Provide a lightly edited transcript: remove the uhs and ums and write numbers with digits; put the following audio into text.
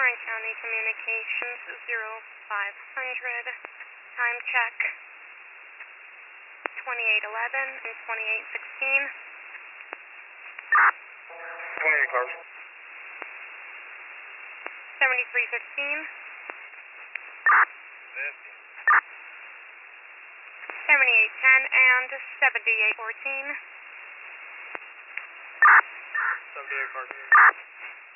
Warren County Communications 0500. Time check 2811 and 2816. 28 cars. 7315. 50. 7810 and 7814. 78 cars.